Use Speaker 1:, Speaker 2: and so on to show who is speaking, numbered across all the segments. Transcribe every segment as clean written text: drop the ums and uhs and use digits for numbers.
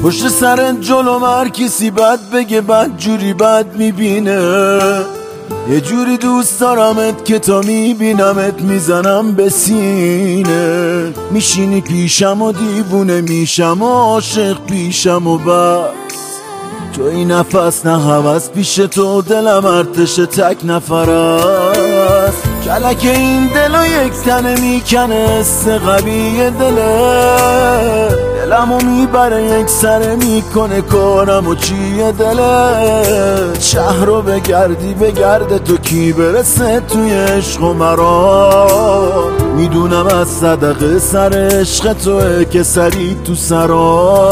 Speaker 1: پشت سرت جلو هر کسی بد بگه بد جوری بد میبینه. یه جوری دوست دارمت که تا میبینمت میزنم به سینه. میشینی پیشم و دیوونه میشم و عاشق پیشم و بس. تو این نفس نه هوس پیش تو دلم ارتش تک نفر است. کلک این دلو یک تنه میکنه است قوی دله. دلمو میبره یک سره میکنه کارمو چیه دله. شهر رو بگردی بگرده تو کی برسه توی عشق و مرا. میدونم از صدقه سر عشق توه که سری تو سرا.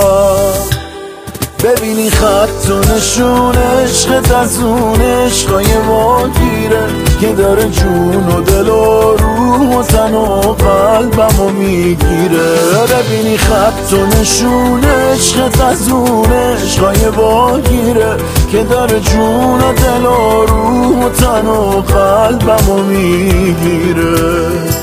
Speaker 1: ببینی خط و نشون عشقت از اون عشقای واگیره که داره جون و دل و روح و تن و قلبمو میگیره. ببینی خط و نشون عشقت از اون عشقای واگیره که داره جون و دل و روح و تن و قلبمو میگیره.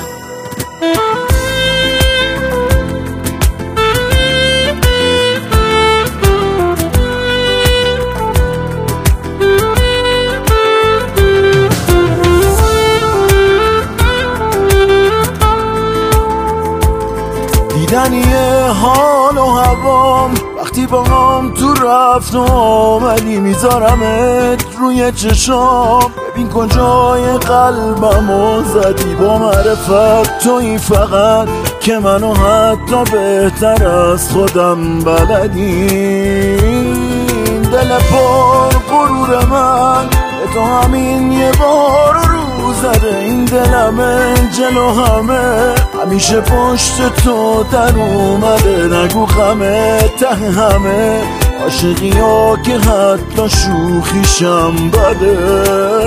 Speaker 1: دیدنیه حال و هوام وقتی با هم تو رفت و آمدی. میذارمت روی چشام ببین کجای قلبمو زدی. با معرفت تویی فقط که منو حتی بهتر از خودم بلدی. دل پر غرور من به تو همین یه بار رو زده. این دلمه جلو همه همیشه پشت تو در اومده. نگو غمه ته همه عاشقی ها که حتی شوخیشم بده.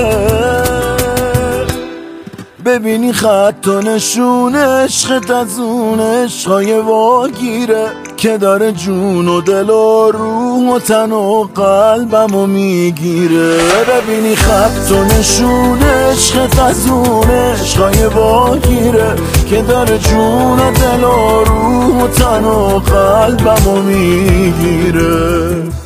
Speaker 1: ببینی خط و نشون عشقت از اون عشقای واگیره که داره جون و دل و روح و تن و قلبمو میگیره. ببینی خط و نشون عشقت از اون عشقای واگیره که داره جون و دل و روح و تن و قلبمو میگیره.